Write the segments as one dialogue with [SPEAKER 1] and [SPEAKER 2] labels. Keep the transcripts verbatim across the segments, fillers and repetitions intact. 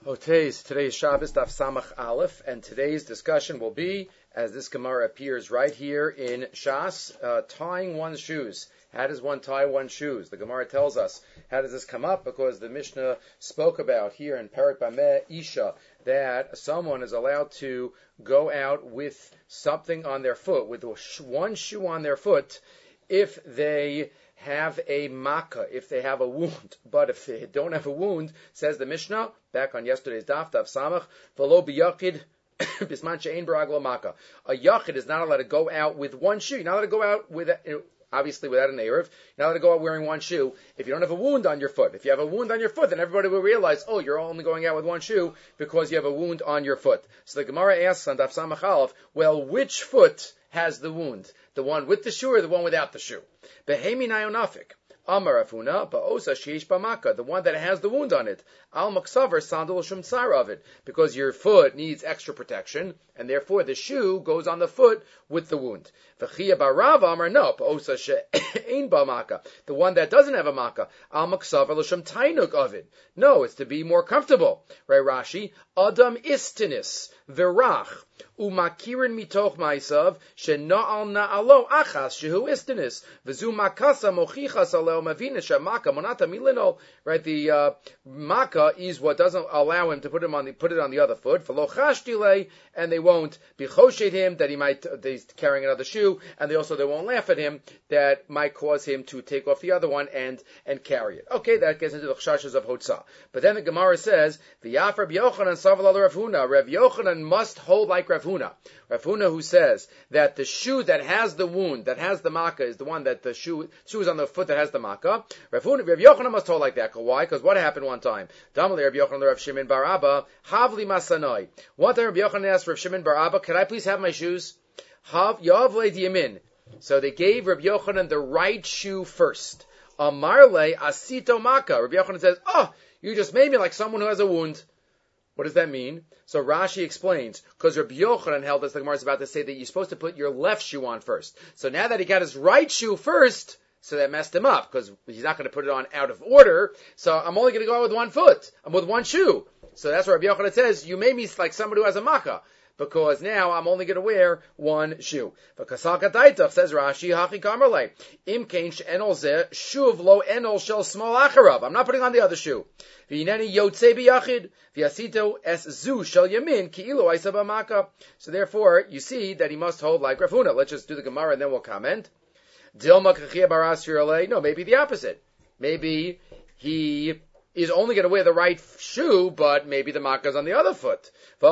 [SPEAKER 1] Today's today's Shabbos Daf Samach Aleph, and today's discussion will be, as this Gemara appears right here in Shas, uh, tying one's shoes. How does one tie one's shoes? The Gemara tells us. How does this come up? Because the Mishnah spoke about here in Perek Bameh Isha that someone is allowed to go out with something on their foot, with one shoe on their foot, if they have a makkah, if they have a wound. But if they don't have a wound, says the Mishnah, back on yesterday's daf, daf samach, v'lo b'yachid bisman she'ein b'raglo makkah. A yachid is not allowed to go out with one shoe. You're not allowed to go out with, obviously without an erev. You're not allowed to go out wearing one shoe if you don't have a wound on your foot. If you have a wound on your foot, then everybody will realize, oh, you're only going out with one shoe because you have a wound on your foot. So the Gemara asks on daf samach aleph, well, which foot has the wound? The one with the shoe or the one without the shoe? Behemi nayonafik. Amar Afuna, ba'osa sheish b'maka, the one that has the wound on it. Al maksaver sandal shum tsara of it, because your foot needs extra protection, and therefore the shoe goes on the foot with the wound. V'chiyah barav amar no, ba'osa she'ein b'maka, the one that doesn't have a maka. Al maksaver l'shum tainuk of it. No, it's to be more comfortable. Right, Rashi, Adam istinis v'rach umakirin mitoch maisav she'na'al na'alo achas shehu istinis v'zu makasa mochichas aleo mavina shemaka monata milino. Right, the uh, maka is what doesn't allow him to put him on the put it on the other foot. V'lo chashdile, and they won't bichoshet him that he might that he's carrying another shoe, and they also they won't laugh at him that might cause him to take off the other one and and carry it. Okay, that gets into the chashas of hotzah. But then the Gemara says v'yaf Rav Yochanan saval al Rav Huna. Rav Yochanan must hold like Rav Huna. Rav Huna, who says that the shoe that has the wound, that has the makkah, is the one that the shoe shoe is on the foot that has the makkah. Rav Huna, Rav Yochanan must hold like that. Why? Because what happened one time? Damali Rav Yochanan Rav Shimon bar Abba, Havli Masanoi. One time Rav Yochanan asked Rav Shimon bar Abba, can I please have my shoes? Hav Yavle Diyamin. So they gave Rav Yochanan the right shoe first. Amarle Asito Makkah. Rav Yochanan says, oh, you just made me like someone who has a wound. What does that mean? So Rashi explains, because Rabbi Yochanan held us, the Gemara is about to say that you're supposed to put your left shoe on first. So now that he got his right shoe first, so that messed him up, because he's not going to put it on out of order, so I'm only going to go out with one foot. I'm with one shoe. So that's what Rabbi Yochanan says, you made me like somebody who has a makkah, because now I'm only going to wear one shoe. But Kasaka Daitach says Rashi, Hachi Kamerle, Im Kain Enol Zeh, Shuv Lo Enol Shel Small Acharav. I'm not putting on the other shoe. V'ineni Yotze B'yachid, V'yasito Es Zu Shel Yamin, Ki'ilu Aisa B'maka. So therefore, you see that he must hold like Rav Huna. Let's just do the Gemara and then we'll comment. Dilma Kachia Baras Firale. No, maybe the opposite. Maybe he is only going to wear the right shoe, but maybe the makkah is on the other foot.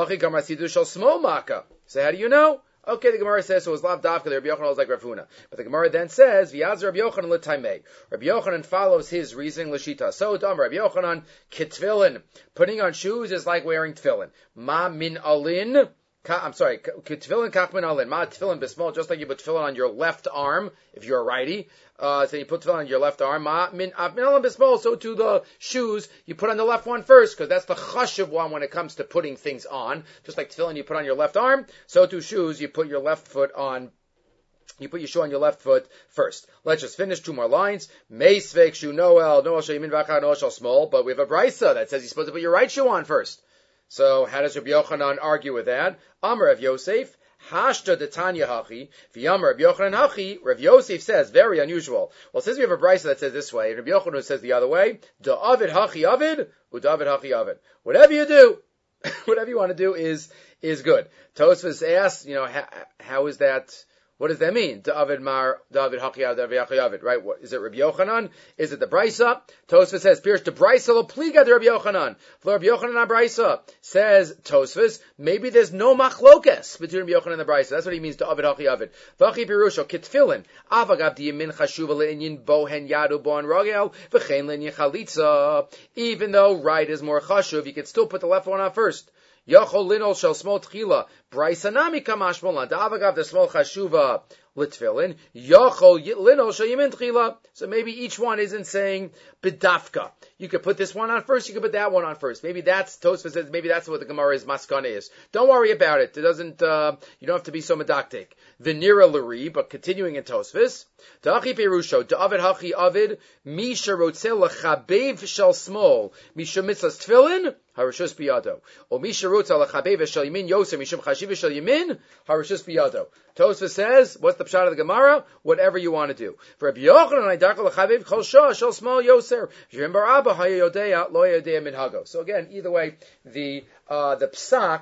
[SPEAKER 1] Small makkah. So how do you know? Okay, the Gemara says, so it was lav dafka, the Rabbi Yochanan was like Rav Huna. But the Gemara then says, V'yaz Rabbi Yochanan l'taimei. Rabbi Yochanan follows his reasoning l'shita. So, Dam, Rabbi Yochanan, kitfilin. Putting on shoes is like wearing tefillin. Ma min alin. I'm sorry, tefillin kach min alin. Ma tefillin bismol, just like you put tefillin on your left arm, if you're a righty. Uh, so you put tefillin on your left arm. Ma min alin bismol, so to the shoes, you put on the left one first, because that's the chashuv one when it comes to putting things on. Just like tefillin you put on your left arm, so to shoes, you put your left foot on, you put your shoe on your left foot first. Let's just finish two more lines. Meisvek shu noel, noel shel yamin v'achar noel shel small, but we have a brisa that says you're supposed to put your right shoe on first. So how does Rabbi Yochanan argue with that? Amar Rav Yosef, Hashta de Tanya Hachi, V'yamar Rabbi Yochanan Hachi. Rav Yosef says, very unusual. Well, since we have a brisa that says this way, and Rabbi Yochanan says the other way, Da Avid Hachi Avid, Udavid Hachi Avid. Whatever you do, whatever you want to do is is good. Tosfos asks, you know, how, how is that? What does that mean? David Mar, David Hachiyav, David Hachiyavid, right? What, is it Rabbi Yochanan? Is it the Brisa? Tosfos says, Pierce the Brisa lo pliga de Rabbi Yochanan. For Rabbi Yochanan on Brisa. Says Tosfos, maybe there's no machlokes between Rabbi Yochanan and the Brisa. That's what he means, David Hachiyavid. Vachi pirusho, kitfilin, avagav diyamin chashuva le'inyin bohen yadu bohen rogel, v'chein le'inyin chalitza. Even though right is more chashuv, you can still put the left one on first. Yachol linol shel smol tchila. Brisa nami kamash molan. Da'avagav the smol chashuva l'tfilin, yochol lino shayimin tchila. So maybe each one isn't saying b'dafka. You could put this one on first, you could put that one on first. Maybe that's, Tosfos says, maybe that's what the Gemara is, maskana is. Don't worry about it. It doesn't, uh, you don't have to be so medactic. V'nira l'ri, but continuing in Tosfos, ta'achi perusho, ta'avid hachi avid, mi sherotzel l'chabev shel smol, mi shemitzas tfilin, harishus biyado. O mi sherotzel l'chabev shel yamin yoser, mi shem chashiv shel yamin, harishus biyado. Tosfos says, what's the pshat of the Gemara? Whatever you want to do. For Rabbi Yochanan, I darkel l'chabev chol shah shel smol yoser. Remember Abba hayodea lo yodea minhago. So again, either way, the uh, the psak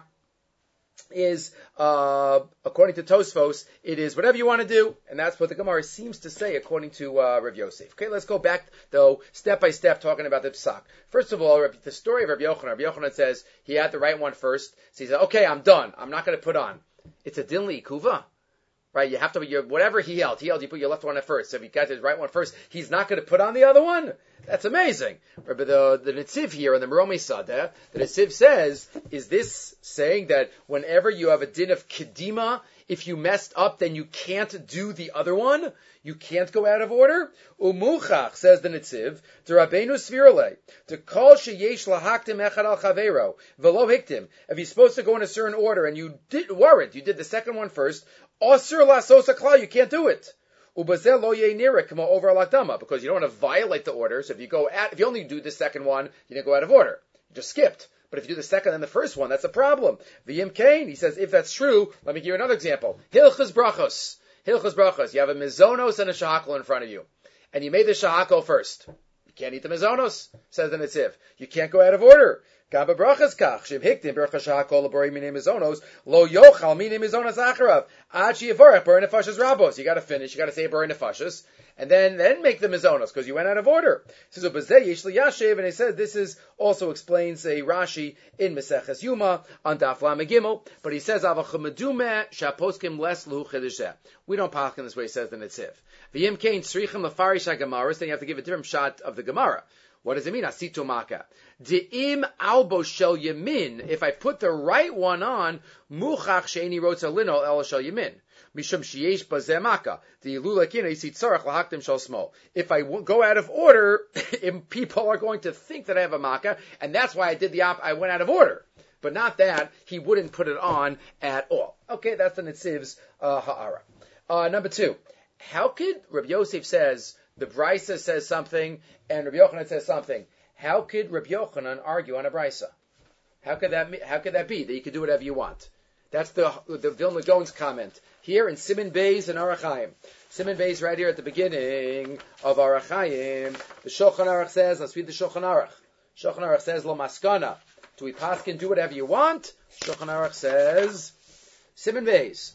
[SPEAKER 1] is, uh, according to Tosfos, it is whatever you want to do, and that's what the Gemara seems to say according to uh, Rav Yosef. Okay, let's go back, though, step by step, talking about the psak. First of all, the story of Rav Yochanan. Rav Yochanan says he had the right one first, so he said, okay, I'm done. I'm not going to put on. It's a din li'ikuva. Right, you have to, your, whatever he held, he held, you put your left one at first. So if you got his right one first, he's not going to put on the other one? That's amazing. But the, the Netziv here in the Meromi Sadeh, the Netziv says, is this saying that whenever you have a din of Kedima, if you messed up, then you can't do the other one? You can't go out of order? Umuchach, says the Netziv, to Rabbeinu Svirale, to call sheyesh lahaktim echad al chavero, velo hiktim. If you're supposed to go in a certain order and you did, weren't, you did the second one first, Osir lasos hakla, you can't do it. Ubazel lo ye'nira kama over alakdama, because you don't want to violate the order. So if you go at, if you only do the second one, you didn't go out of order. You just skipped. But if you do the second and the first one, that's a problem. V'yim kain, he says, if that's true, let me give you another example. Hilchas brachos. Hilchas brachos. You have a mizonos and a shahakol in front of you. And you made the shahakol first. You can't eat the mizonos, says the Netziv. You can't go out of order. Gaba brachas kach shim hiktim berachas shahakol labori mine mizonos lo yochal mine mizonos acharav ad sheyivarech b'rei nefashos rabos. You got to finish. You got to say b'rei nefashos, and then then make the mizonos because you went out of order. Says ubazeh yesh liyashiv, and he says this is also explains a Rashi in Meseches Yuma on Daf Lamed Gimel, but he says avachamadumeh shaposkim les luhu chiddusheh. We don't paskin in this way, says the Netziv. V'yim kein tzrichim lefarish hagamaras. Then you have to give a different shot of the Gemara. What does it mean? Asito maka. De'im albo shel yamin. If I put the right one on, muchach she'eni rotza lino el shel yamin. Mishum sheyesh bazeh maka. De'ilu lekina yisi tzarach lahaktim shel smol. If I w- go out of order, people are going to think that I have a maka, and that's why I did the op. I went out of order. But not that he wouldn't put it on at all. Okay, that's the Netziv's uh, ha'ara. Uh, number two. How could Rabbi Yosef says the Brisa says something and Rabbi Yochanan says something? How could Rabbi Yochanan argue on a Brisa? How could that how could that be that you could do whatever you want? That's the the Vilna Gaon's comment here in Siman Beis and Orach Chaim. Siman Beis right here at the beginning of Orach Chaim. The Shulchan Aruch says, let's read the Shulchan Aruch. Shulchan Aruch says, Lo maskana. Do we paskin do whatever you want? Shulchan Aruch says, Siman Beis.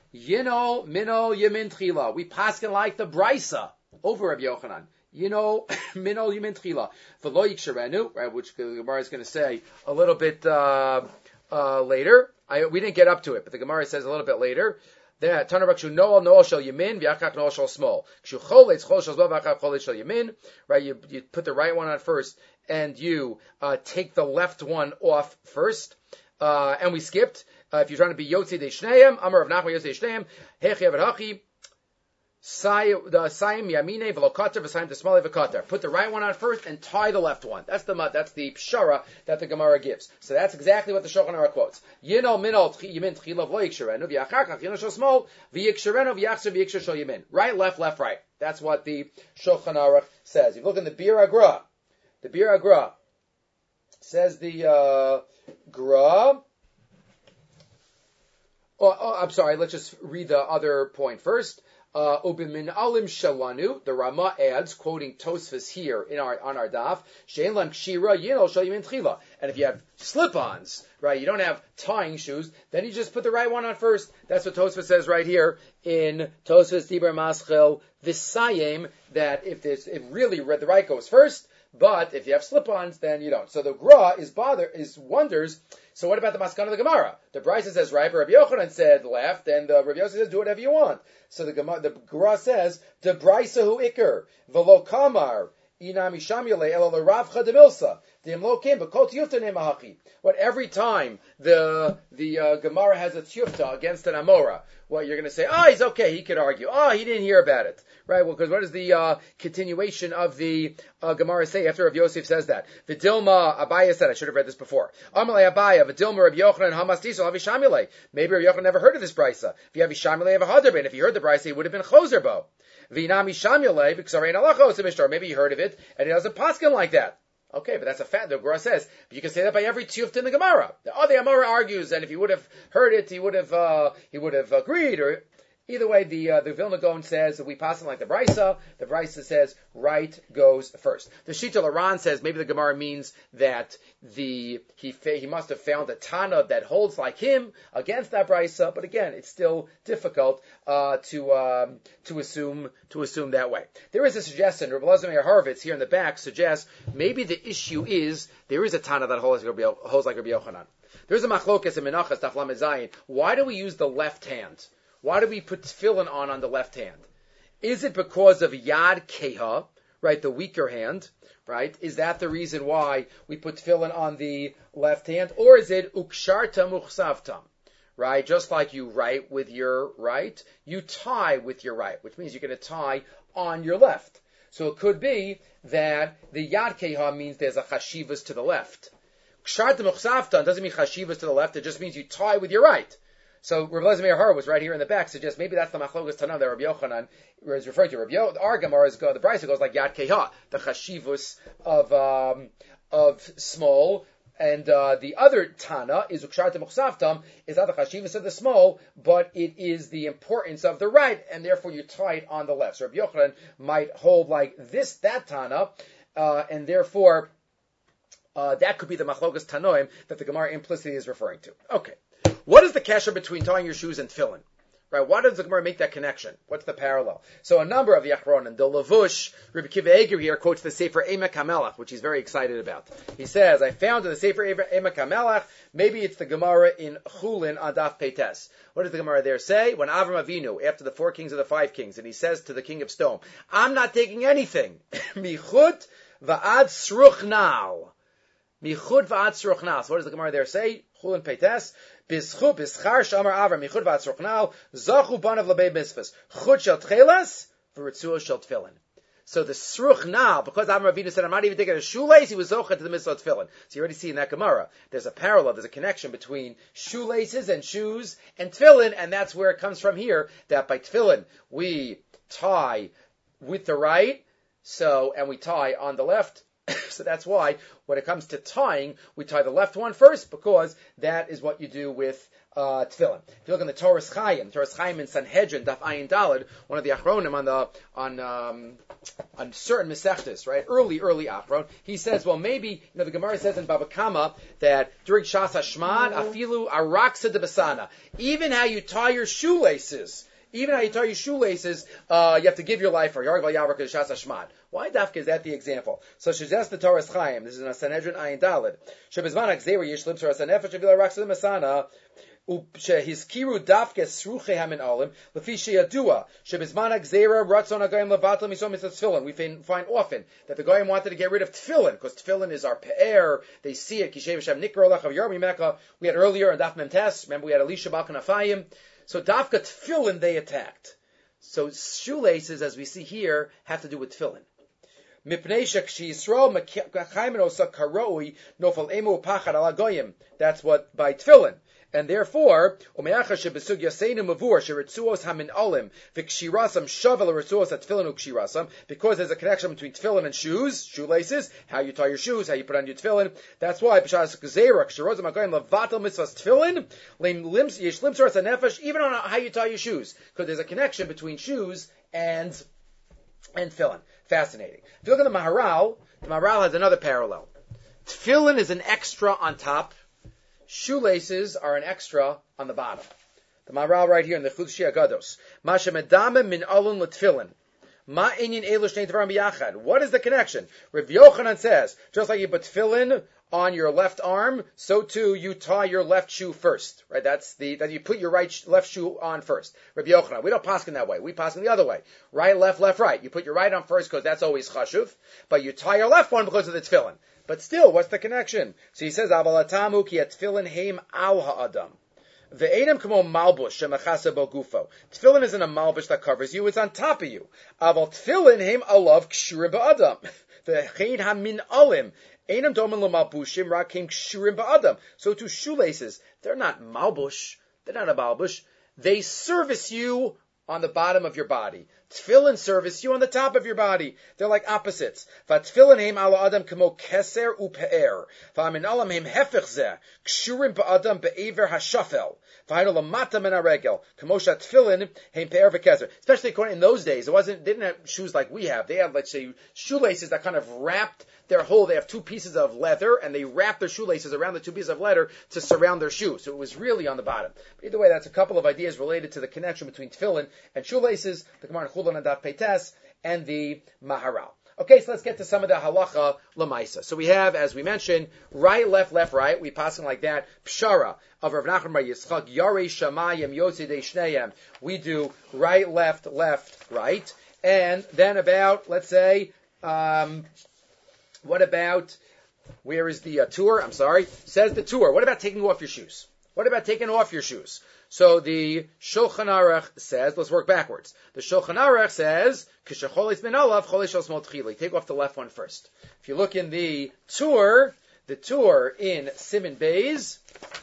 [SPEAKER 1] Yino mino yamin tchila. We paskin like the Brisa over Rabbi Yochanan. You know, minol yamin tchila. V'lo yiksherenu, right, which the Gemara is going to say a little bit uh, uh, later. I, we didn't get up to it, but the Gemara says a little bit later. That Tanarakshu noel noel shel yamin v'yachak noel shel small. Kshu choletz chol shel small v'yachak choletz shel yamin. Right, you you put the right one on first, and you uh, take the left one off first. Uh, and we skipped. Uh, if you're trying to be Yotzi de Shneim, Amar of Nachman Yotzi de Shneim, Hechi Avad Hachi, Sayim Yamine Velokater V'Sayim Desmale V'Kater. Put the right one on first and tie the left one. That's the that's the pshara that the Gemara gives. So that's exactly what the Shulchan Aruch quotes. Yino Minol Yamin Tchilav Lo Yiksherenu V'Yachar Yino Shel Smol V'Yiksherenu V'Yachser V'Yiksher Shel Yamin. Right, left, left, right. That's what the Shulchan Aruch says. If you look in the Bir Agra, the Bir Agra says the uh, Gra. Oh, oh, I'm sorry, let's just read the other point first. Uh, Ubimin alim shalanu, the Rama adds, quoting Tosfos here in our, on our daf, she'en lam kshira yino shel yamin tchila. And if you have slip-ons, right, you don't have tying shoes, then you just put the right one on first. That's what Tosfos says right here in Tosfos Diber Maschil V'Sayim, that if this, if really the right goes first, but if you have slip-ons, then you don't. So the Gra is bother is wonders. So what about the Maskana of the Gemara? The Brisa says right, but Rabbi Yochanan said left, and the Rabbi Yosef says do whatever you want. So the Gemara, the Gra says the Brisa hu Iker v'lo Kamar Inami Shamile Elo Ravcha de Milsa. What every time the the uh, Gemara has a tiyufta against an Amora, what you're going to say? Oh, he's okay. He could argue. Oh, he didn't hear about it, right? Well, because what does the uh, continuation of the uh, Gemara say after Rav Yosef says that? Vidilma Abaya said. I should have read this before. Amalei Abaya Vidilma Rav Yochanan Hamastisol Avishamile. Maybe Rav Yochanan never heard of this brisa. If you have Vishamile, have a hadarbein. If you heard the brisa, he would have been chozerbo. Vinami Shamile because Arain Alachos Mishtar. Maybe you heard of it and he doesn't paskin like that. Okay, but that's a fact. The Gemara says, but you can say that by every tiyufta in the Gemara. The other Amora argues, and if he would have heard it, he would have uh, he would have agreed. Or either way, the uh, the Vilna Gaon says that we pass him like the Brisa. The Brisa says right goes first. The Shita Laran says maybe the Gemara means that the he fa- he must have found a Tana that holds like him against that Brisa. But again, it's still difficult uh, to um, to assume to assume that way. There is a suggestion. Rabbi Elazar Meir Horowitz here in the back suggests maybe the issue is there is a Tana that holds like Rabbi, holds like Rabbi Yochanan. There's a Machlokas in Menachas Daf Lamed Zayin. Why do we use the left hand? Why do we put tefillin on on the left hand? Is it because of Yad Keha, right, the weaker hand, right? Is that the reason why we put tefillin on the left hand? Or is it Uksharta Muchsavtam, right? Just like you write with your right, you tie with your right, which means you're going to tie on your left. So it could be that the Yad Keha means there's a chashivas to the left. Uksharta Muchsavtam doesn't mean chashivas to the left, it just means you tie with your right. So Rabbi Elazar Meir Horowitz right here in the back suggests maybe that's the machlokas Tana that Rabbi Yochanan is referring to. Rabbi Yo, our Gemara is go, the Brisa goes like Yad Keha, the chashivus of um, of small, and uh, the other Tana is Uksharta Muchsavtam, is not the chashivus of the small, but it is the importance of the right, and therefore you tie it on the left. So Rabbi Yochanan might hold like this, that Tana, uh, and therefore uh, that could be the machlokas Tanoim that the Gemara implicitly is referring to. Okay. What is the kasha between tying your shoes and tefillin? Right? Why does the Gemara make that connection? What's the parallel? So a number of the Achronim, the Lavush, Rabbi Kiva Eger here quotes the Sefer Emek HaMelech, which he's very excited about. He says, I found in the Sefer Emek HaMelech, maybe it's the Gemara in Chulin on Daf Peites. What does the Gemara there say? When Avram Avinu, after the four kings of the five kings, and he says to the king of stone, I'm not taking anything. Michut va'ad sruchnal. Michut va'ad sruchnal. So what does the Gemara there say? Chulin Peites. Bischu bischar shamar avram michud v'atzrochnal zachu banav lebei misvus chud shel tchelas v'ritzua shel tefillin. So the sruchnal, because Avram Avinu said, I'm not even taking a shoelace, he was zocha to the mitzvah tefillin. So you already see in that Gemara, there's a parallel, there's a connection between shoelaces and shoes and tefillin, and that's where it comes from here, that by tefillin we tie with the right, so, and we tie on the left. So that's why, when it comes to tying, we tie the left one first, because that is what you do with uh, tefillin. If you look in the Toras Chaim, Toras Chaim in Sanhedrin, Daf Ayin Daled, one of the Achronim on the on um, on certain Mesechtes, right? Early, early Achron, he says, well, maybe, you know, the Gemara says in Baba Kama that during Shas Hashmad, afilu araksa de basana, even how you tie your shoelaces. Even how you tie your shoelaces, uh, you have to give your life for Yargal Yavrak Shas Hashmad. Why dafka is that the example? So Shazes the Toras Chaim. This is in a Sanhedrin Ayin Daled. Shebizman Akzeir Yishlib Toras Hanefesh Avila Raksa Masana. Shehizkiru dafke sruche hamin olim lefi sheyadua shebizman Akzeira Ratzon Agayim Levatel Misom Mitzvah Tefillin. We find often that the Goyim wanted to get rid of Tefillin because Tefillin is our pe'er. They see it. Kishev Hashem Nikro Lech of Yarmi Mecca. We had earlier in Daf Memtes. Remember we had Elisha Balkanafayim. So dafka tefillin they attacked. So shoelaces, as we see here, have to do with tefillin. That's what by tefillin. And therefore, because there's a connection between tefillin and shoes, shoelaces, how you tie your shoes, how you put on your tefillin, that's why, even on how you tie your shoes, because there's a connection between shoes and and tefillin. Fascinating. If you look at the Maharal, the Maharal has another parallel. Tefillin is an extra on top. Shoelaces are an extra on the bottom. The Maharal right here in the Chudshi Agados. Masha medame min alun l'tefillin. Ma inyan elu shnei dvarim biyachad. What is the connection? Rav Yochanan says, just like you put tefillin on your left arm, so too you tie your left shoe first, right? That's the, that you put your right, sh- left shoe on first. Rabbi Yochanan, we don't paskin that way. We paskin the other way. Right, left, left, right. You put your right on first because that's always chashuv, but you tie your left one because of the tefillin. But still, what's the connection? So he says, Avalatamu ki tefillin heim al ha'adam. Ve'enim kamo malbush shemachasa bo gufo. Tefillin isn't a malbush that covers you, it's on top of you. Aval tefillin heim alav kshurim ba'adam. Ve'chein hamin alim. Einam domen lo malbushim rakim kshurim ba'adam. So to shoelaces, they're not malbush. They're not a malbush. They service you on the bottom of your body. Tefillin service you on the top of your body. They're like opposites. V'tefillin heim ala adam kamo keser upe'er. V'amin alam heim hefech zeh. Kshurim ba'adam be'ever hashafel. V'hainu lamata min haregel. Kamo shatefillin heim pe'er v'keser. Especially according in those days, it wasn't, they didn't have shoes like we have. They had, let's say, shoelaces that kind of wrapped their whole, they have two pieces of leather, and they wrap their shoelaces around the two pieces of leather to surround their shoe. So it was really on the bottom. But either way, that's a couple of ideas related to the connection between tefillin and shoelaces, the Gemara Chulon and Daf Peites, and the Maharal. Okay, so let's get to some of the halacha lemaisa. So we have, as we mentioned, right, left, left, right. We pass like that. Pshara of Rav Nachman Bar Yitzchak, Yarei Shamayim Yotzi De Shneyem. We do right, left, left, right. And then about, let's say, um, what about, where is the uh, tour? I'm sorry. Says the tour. What about taking off your shoes? What about taking off your shoes? So the Shulchan Aruch says, let's work backwards. The Shulchan Aruch says, Kishacholis ben olav, cholis shel smol tchili. Take off the left one first. If you look in the tour, the tour in Siman Beis,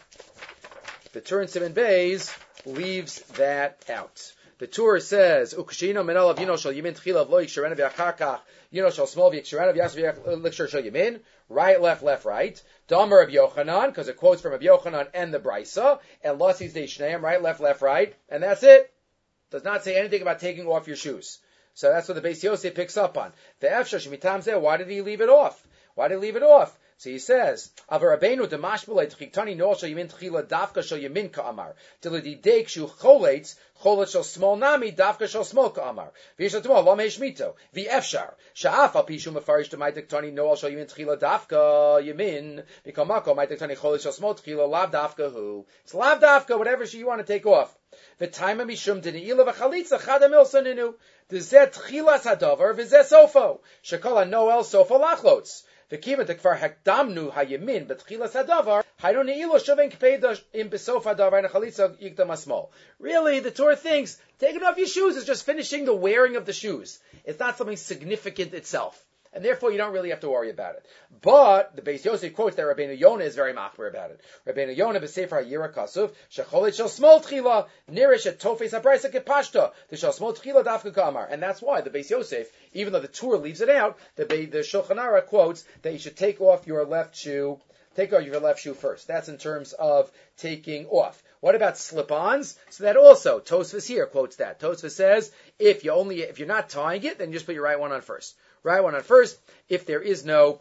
[SPEAKER 1] the tour in Siman Beis leaves that out. The tour says, Ukshino min olav yino shel yimin tchila v'lo yiksherena v'achar yino shel smol v'yiksherena v'yasv v'yiksher shel yimin. Right, left, left, right. Damer of Yochanan, because it quotes from Rabbi Yochanan and the Brisa, and Lasis de Shneim, right, left, left, right, and that's it. Does not say anything about taking off your shoes. So that's what the Beis Yosef picks up on. The Efshar Shemitam Zeh, why did he leave it off? Why did he leave it off? So he says, Avar Rabbeinu demashbulei tchiktani noel shel yamin tchila dafka shel yamin ka'amar. Tilididek shu choletz, choletz shel small nami dafka shel small ka'amar. V'yesh l'tumah lam heshmito. V'efshar. Sha'af al pishu mefarish demai tchiktani noel shel yamin tchila dafka yamin. V'kamako mai tchiktani choletz shel small tchila lav dafka hu. It's lav dafka, whatever you want to take off. V'taima mishum deni'ila v'chalitza chada milsa ninu. D'zeh tchilas hadavar v'zeh sofo. Shekol ha-noel sofo lachlotz. The kiva tekfar hakdamnu hayemin betchilas hadavar hayron neilo shavin kpeidah in besof hadavar and chalitza yikdam asmol. Really, the Torah thinks taking off your shoes is just finishing the wearing of the shoes. It's not something significant itself, and therefore you don't really have to worry about it. But the Beis Yosef quotes that Rabbeinu Yonah is very machmir about it. Rabbeinu Yonah b'sefer hayira kasuv shecholit shel smol tchila nirish et tofes habraysa kepashta the shel smol tchila dafka kamar, and that's why the Beis Yosef, even though the Torah leaves it out, the the Shulchan Aruch quotes that you should take off your left shoe, take off your left shoe first. That's in terms of taking off. What about slip-ons? So that also Tosfos here quotes that. Tosfos says if you only if you're not tying it, then you just put your right one on first. Right one on first. If there is no,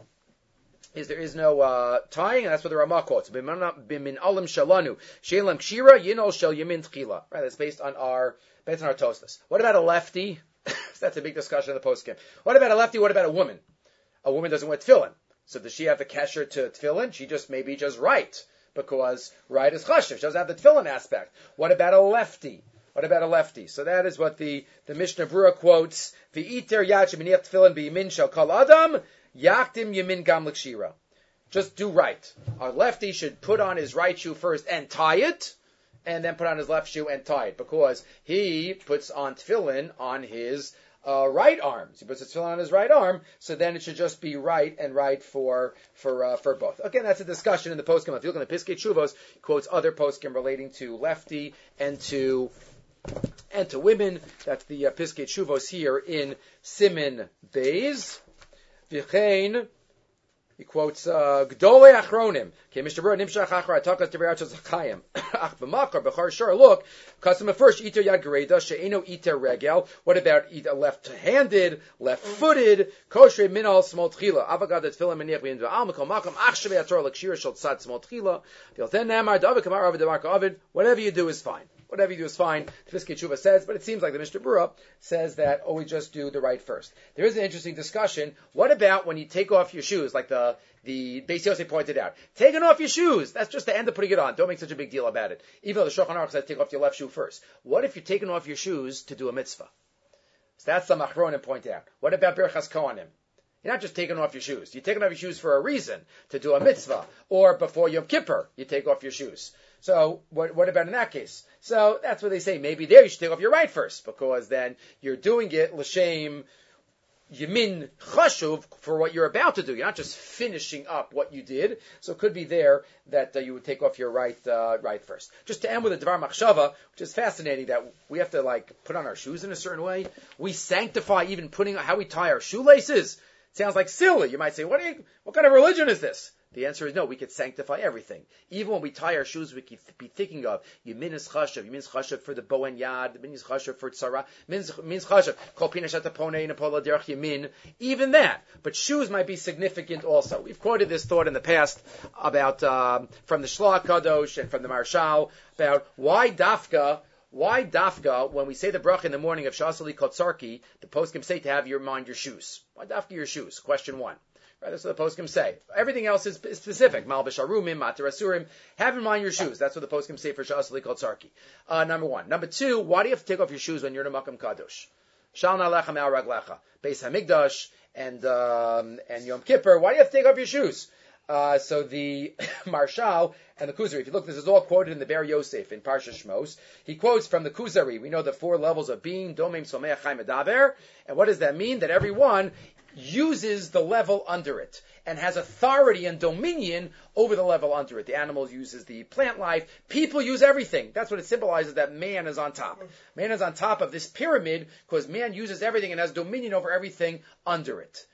[SPEAKER 1] is there is no uh, tying, and that's what the Ramah quotes. Bimin alim shalanu shelam kshira yinol shel yamin tchila. Right, that's based on our based on our Tosfos. What about a lefty? That's a big discussion in the post-game. What about a lefty? What about a woman? A woman doesn't wear tefillin, so does she have the kesher to tefillin? She just maybe just right because right is chashiv. She doesn't have the tefillin aspect. What about a lefty? What about a lefty? So that is what the, the Mishnah Berurah quotes. V'iter yad sheminiach tefillin b'yamin shel kol adam, yaktim yamin gam l'kshira. Just do right. Our lefty should put on his right shoe first and tie it, and then put on his left shoe and tie it, because he puts on tefillin on his uh, right arm. So he puts his tefillin on his right arm, so then it should just be right and right for for uh, for both. Again, that's a discussion in the poskim. If you look in the Piskei Teshuvos, he quotes other poskim relating to lefty and to and to women. That's the uh, Piskei Teshuvos here in Siman Beis. V'chein, he quotes Gdolei Achronim. Okay, Mister Berurah Nimshach Achar Atakas Devar Tzachayim. Ach b'makar b'char shor. Look, customer first iter yad gereda she'eno iter regel. What about left-handed, left-footed? Kosher minal small tchila. Avagad tefillah meniach v'yin v'al mikol makom ach shevei ator l'kshir shel tzad small tchila. V'yalten namar david kamar avid demarka avid. Whatever you do is fine. whatever you do is fine. The Piskei Tshuva says, but it seems like the Mishnah Berurah says that always just do the right first. There is an interesting discussion. What about when you take off your shoes, like the the Beis Yosef pointed out? Taking off your shoes, that's just the end of putting it on. Don't make such a big deal about it. Even though the Shulchan Aruch says take off your left shoe first. What if you're taking off your shoes to do a mitzvah? So that's the Machronim point out. What about Birchas Kohanim? You're not just taking off your shoes. You're taking off your shoes for a reason, to do a mitzvah. Or before Yom Kippur, you take off your shoes. So what, what about in that case? So that's what they say. Maybe there you should take off your right first, because then you're doing it l'shem Yamin Chashuv for what you're about to do. You're not just finishing up what you did. So it could be there that uh, you would take off your right uh, right first. Just to end with a Dvar Machshava, which is fascinating, that we have to like put on our shoes in a certain way. We sanctify even putting how we tie our shoelaces. It sounds like silly. You might say, what, are you, what kind of religion is this? The answer is no, we could sanctify everything. Even when we tie our shoes, we could be thinking of Yemin is Chashav, Yemin is Chashav for the bow and yad, Yemin is Chashav for tzara, Yemin is Chashav, Kol Pina Shatapone, Napola Derech Yemin, even that. But shoes might be significant also. We've quoted this thought in the past about, um, from the Shloach Kadosh and from the Marshal, about why Dafka, why Dafka, when we say the bracha in the morning of Shasali Kotsarki, the poskim say to have your mind your shoes. Why Dafka your shoes? Question one. Right, that's what the poskim say. Everything else is specific. Malbish arumim, matar asurim. Have in mind your shoes. That's what the poskim say for Shas Likot Sarki. Uh, number one. Number two, why do you have to take off your shoes when you're in a Makam Kadosh? Shal na'alecha me'al raglecha. Beis Hamikdash and um, and Yom Kippur. Why do you have to take off your shoes? Uh, so the Marshal and the Kuzari, if you look, this is all quoted in the Ber Yosef in Parsha Shmos. He quotes from the Kuzari. We know the four levels of being, Domim, Someach, Chaim, Medaber. And what does that mean? That everyone uses the level under it and has authority and dominion over the level under it. The animal uses the plant life. People use everything. That's what it symbolizes, that man is on top. Man is on top of this pyramid because man uses everything and has dominion over everything under it.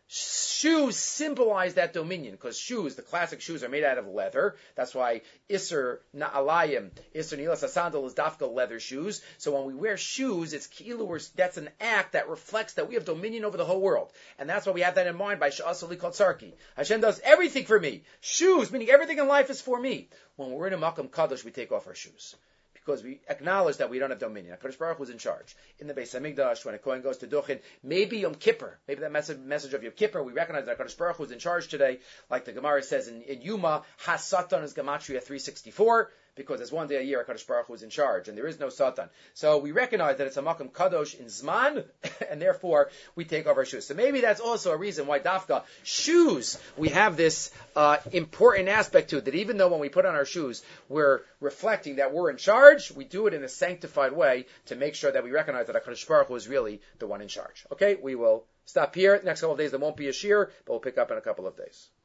[SPEAKER 1] Shoes symbolize that dominion, because shoes, the classic shoes, are made out of leather. That's why Isser Na'alayim, Isser Nilas Asandal is Dafka leather shoes. So when we wear shoes, it's kilu, that's an act that reflects that we have dominion over the whole world. And that's why we have that in mind by Sha'asali Kotsarki. Hashem does everything for me. Shoes, meaning everything in life is for me. When we're in a Makam Kadosh, we take off our shoes, because we acknowledge that we don't have dominion. HaKadosh Baruch Hu is in charge. In the Beis Hamikdash, when a Kohen goes to Duchen, maybe Yom Kippur, maybe that message, message of Yom Kippur, we recognize that HaKadosh Baruch Hu is in charge today. Like the Gemara says in, in Yuma, Ha-Satan is Gematria three sixty-four, because there's one day a year HaKadosh Baruch Hu is in charge, and there is no Satan. So we recognize that it's a Makam Kadosh in Zman, and therefore we take off our shoes. So maybe that's also a reason why Dafka, shoes, we have this uh, important aspect to it, that even though when we put on our shoes, we're reflecting that we're in charge, we do it in a sanctified way to make sure that we recognize that HaKadosh Baruch Hu is really the one in charge. Okay, we will stop here. Next couple of days there won't be a shir, but we'll pick up in a couple of days.